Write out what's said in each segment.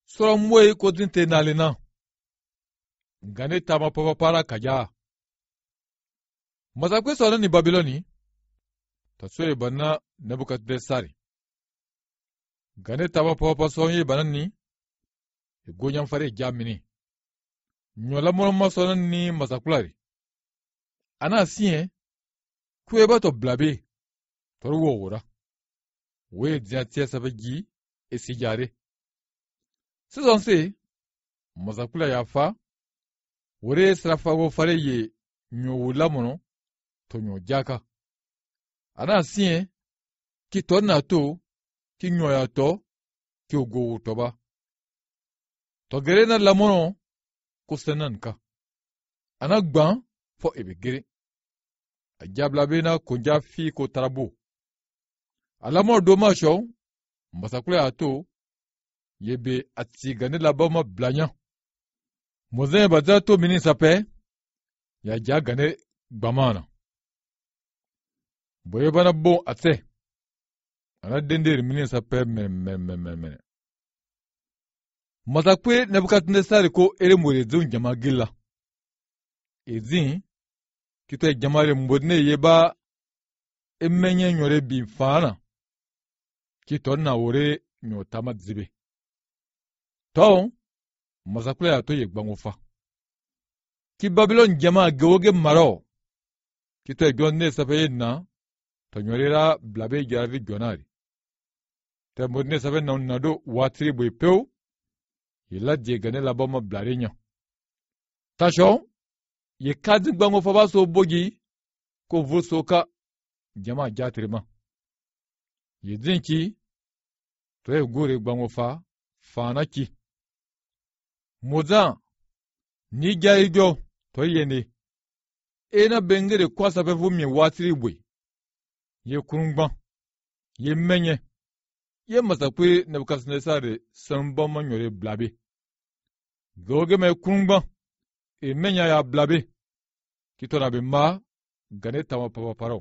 Sura mwe ko dinte nalina. Gane tama papa para kaja. Mazakwe sona ni Babiloni. Taswe bana Nebukadnesari. Gane tama papa sonye banani. Gonyam fare jamini. Nyola mono sona ni mazakulari. Ana siye. Kueba to blabe. Toruwo wora. We diatia sabagi esijare. Sezon se. Mazakula ya fa. Wore srafago fare ye nyowula mono. To nyo jaka. Ana siye. Ki tonna to. Ki nyoya to. Ki ugo utoba. To gere na lamono. Kusenan ka. Ana gban. Fo ebe gere. Ajabla na konja fi ko tarabo. Alamo doma show. Masakule ato. Yebe atigane labama blanya. Mozen bazato mini sape. Ya jagane gbamana. Boye bana bon ate. Ana dende mini sape men. Masakwe Nebukadnesari ko ere mwere zun jama gila. Ezin. Kito jamare mbodne yeba. Emenye nyore bifana. Kito na ore nyotama zibe. To. Masakule ato yegbangofa. Ki Babylon jama geoge maro. Kito gyonne sape na. To nyorera blabe jaravi gionari. Te mbodne sape na unado watri bwe peo. Yela jegane labama blarenya. Tasho. Ye kadin gbangofa baso bogi. Ko vusoka. Jama jatrima. Ye zinki. To ye gore gbangofa. Fana ki. Mozan. Ni jaigyo. To yene. Ena bengere kwa sape vumi watri bwe. Ye kurungban. Ye menye. Ye masakwe Nebukadnesari sambama nyore blabe. Goge me kurungban. E menya ya blabe. Kito na bima. Gane tama papa paro.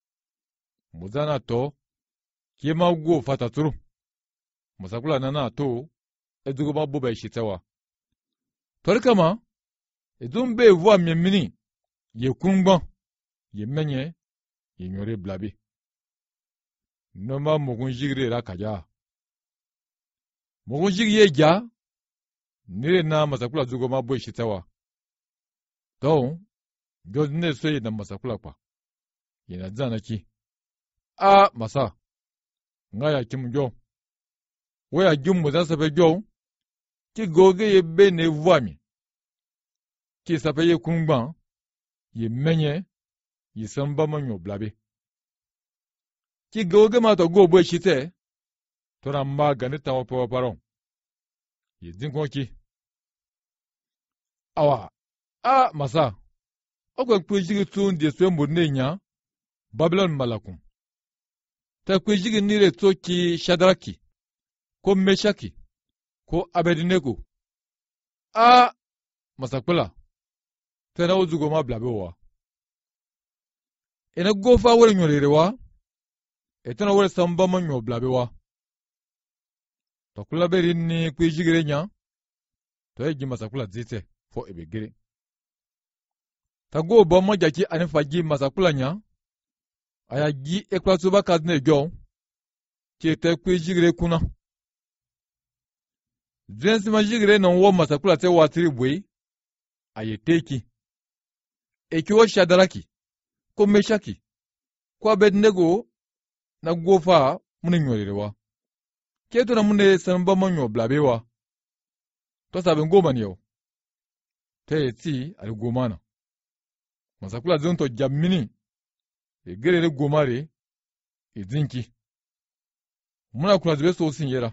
Muzana to. Kiema ugo fataturu. Masakula nana to. Edugoma boba ishitewa. Torikama. Edumbe vwa miemini. Ye kurungban. Ye menye. Ye nyore blabe. Noma mogunjigre la kaja. Mogunjigye ja. Nire na masakula zugoma bo ishitewa. To. Godne soye na masakula kwa. Yena zana ki. A masa. Ngaya kimjo. Wea jumu za sape jo. Ki goge ye bene vwami. Ki sape ye kurungban. Ye menye. Ye samba manyo blabe. Ki goge mato go bo shite. Tora ma gane tawa pawa paron. Ye zinkon ki. Awa. A masa. Okwe kwijigi tun de swe mbodne nya. Babylon malakum. Ta kwijigi nire toki Shadraki. Ko Meshaki. Ko Abednego. A masakwela. Tena uzugo ma blabe wa. Ena gofa wore nyorere wa. Etena wore samba manyo blabe wa. Tokula beri ni kwijigire nya. To eji masakula zite. Fo ebegire. Tago bomo jaki anifaji masakula nya. Aya gi ekwasuba kazne gyo. Kiete kwijigire kuna. Zensi majigire na uwo masakula te watiri bwe. Aye teki. Ekiwo Shadraki. Ko Meshaki. Ko Abednego. Na gofa mune nyorerewa. Kieto na mune samba manyo blabewa. To sabe ngoma niyo. Te eti ali gomana. Masakula zonto jamini. E gerere gomare. E zinki. Muna kuna zibe so sinyera.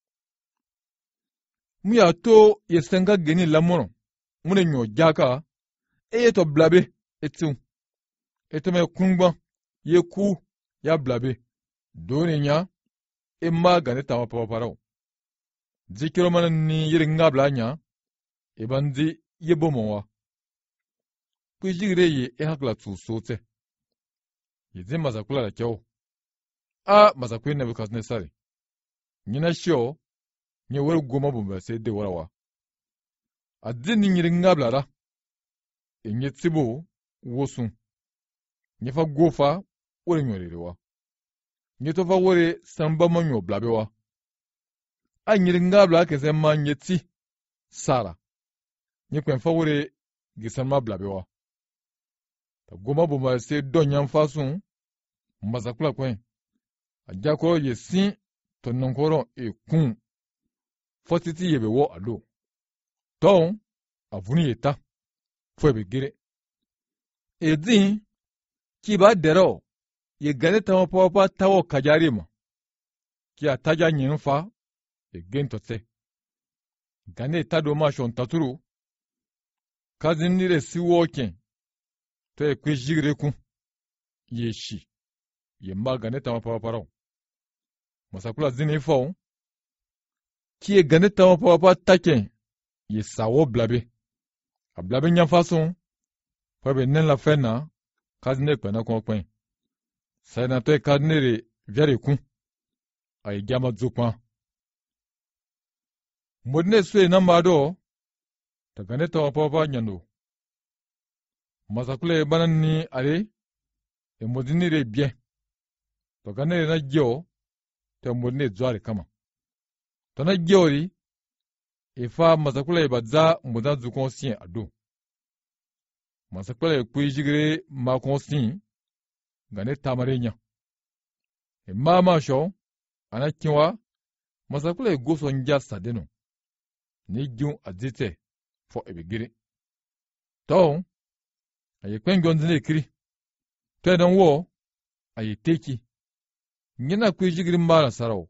Muya to yesenga geni lamono. Mune nyo jaka. Eye to blabe. Etu. Eto me kungba. Ye ku. Ya blabe. Doni nya. Emma gane tawa papa parao. Zikiro mana ni yiri ngabla nya. Ebanzi ye bomowa. Kwijigire ye ehakla tu sote. Yezi masakula la kyao. A masakwe Nebukadnesari. Nyina shio. nye wore goma bumba se de warawa. Adin ni nyiri ngabla ra. Nye tsibo wosun. Nye fa gofa wore nyorirewa. Nye tofa wore samba manyo blabewa. A nyiri ngabla kese ma nye tsi sara. Nye kwen fa wore gisanma blabewa. Ta goma bumba se donyan fasun mbazakula kwen. Ajakoro ye sin tononkoro kun. Fotiti yebe wo alo. Ton avuni yeta. Fwebe gire. Edin kiba dero ye gane tama papa tawo kajarima. Ki ataja nyinfa ye gento te. Gane tado ma shon taturu. Kazin nire si woken. To ye kwe jigre kun. Ye shi. Ye mba gane tama papa rao. Masakula zini fao. Ki ye gane tama papa taken. Ye sawo blabe. A blabe nyan fason. Fwebe nen la fena. Kazine kwena kwa kwen. Sayna to ye kazine re vyare kun. A ye gyama dzukwan. Modne suye namba do. Ta gane tama papa nyando. Masakula ye banan ni are. E modini re bien. To gane re na gyo. Te modne zware kama. To na gyo ri. E fa masakula ye badza modan dzukwan sien ado. Masakula ye kwe jigre ma konsin. Gane tamare nya. E ma sho. Ana kinwa. Masakula ye goso nja sadeno. Ni gyun adite. Fo ebe gire. To. Aye kwen gondine kiri. To edan wo. Aye teki. Nyena kwe jigre mara sarao.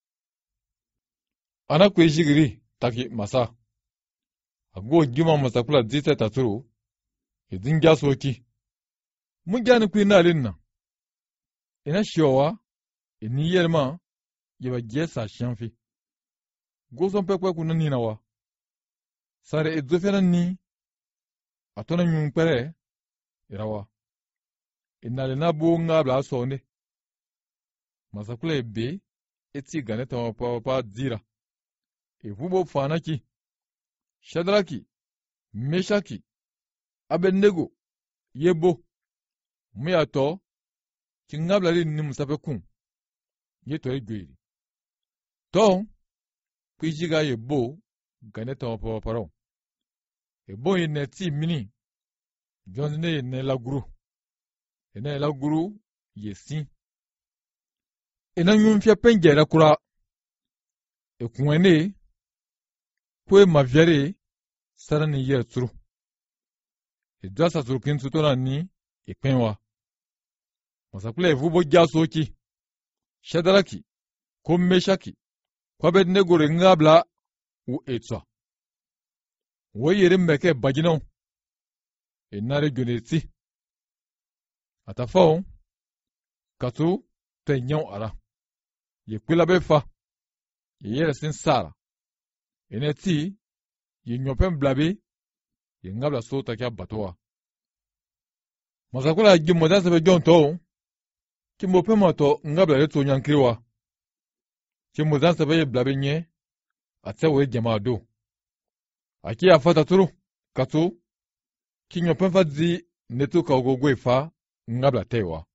Ana kwe jigre taki masa. Ago gyuma masakula dite taturu. Edin gya soki. Mun gyani kwe na linna. Ina shiwa. Eni yerma. Yeba gyesa shanfi. Goson pekwe kuna ninawa. Sare edzofena ni. Atona nyumpere. Irawa. Ina lena bu ngabla sonde. Masakula ebe. Eti gane tama papa dira. Evubo fanaki. Shadraki. Meshaki. Abednego. Yebo. Muyato. Kingabla li ni musape kun. Yeto egweri. To. Kwijiga yebo. Gane tama papa paro. Ebo yene ti mini. Jonzine yene la guru. Yene la guru. Yesin. Ena nyumfya penjera kura. Ekunwene. Kwe mavyare. Sarani yer turu. Edwasa turu kintu tona ni. Ekwenwa. Masakula evubo jasoki. Shadraki. Meshaki. Kwa Abednego re ngabla. U etwa. Woy yere mbeke bajino. Enare gyoneti. Atafao. Katu. Te nyon ara. Ye kwila befa. Ye yere sin sara. Eneti. Ye nyopen blabe. Ye ngabla so takia batoa. Masakula gimodan sebe jonto. Kimopen mato ngabla reto nyankriwa. Kimodan sebe ye blabe nye. Atsewe jamado. Aki afata turu. Katu. Kinyopen fadzi netu ka ugogwe fa. Ngabla tewa.